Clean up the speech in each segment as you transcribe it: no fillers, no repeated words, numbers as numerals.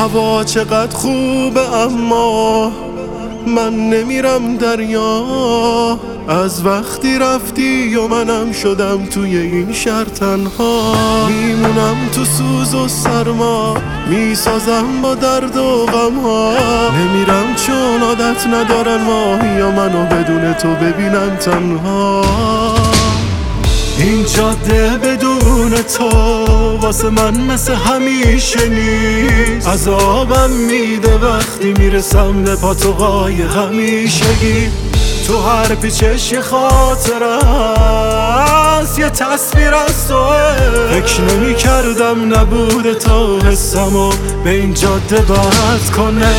هوا چقدر خوبه اما من نمیرم دریا. از وقتی رفتی و منم شدم توی این شهر تنها. میمونم تو سوز و سرما، میسازم با درد و غم ها. نمیرم چون عادت ندارن ماهی یا منو بدون تو ببینن تنها. این جاده بدون تو واسه من مثل همیشه نیست. عذابم میده وقتی میرسم به پاتوقای همیشگی. تو هر پیچش یه خاطره است، یه تصویر از توه. فکر نمی کردم نبود تو حسمو به این جاده بد کنه.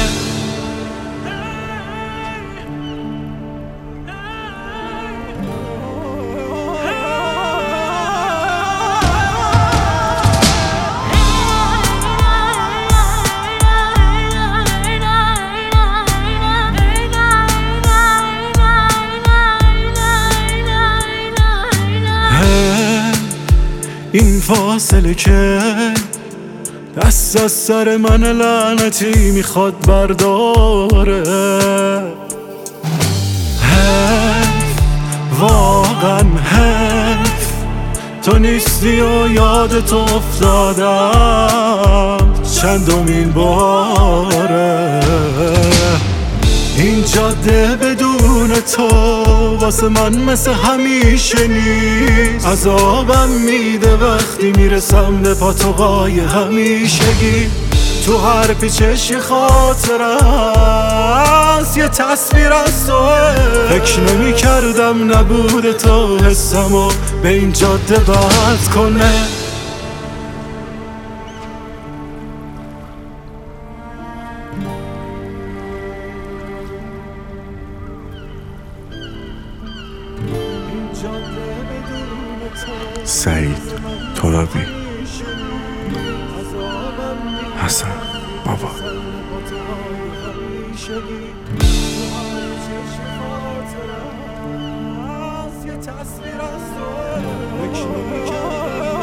این فاصله که دست از سر من لعنتی میخواد برداره. حیف، واقعا حیف تو نیستی و یاد تو افتادم چندمین باره. این جاده بدون تو واسه من مثل همیشه نیست. عذابم میده وقتی میرسم به پاتوقای همیشگی. تو هر پیچش یه خاطره است، یه تصویر از توه. فکر نمی کردم نبود تو حسمو به این جاده بد کنه. سعید ترابی، حسن بابا. تصویر از تو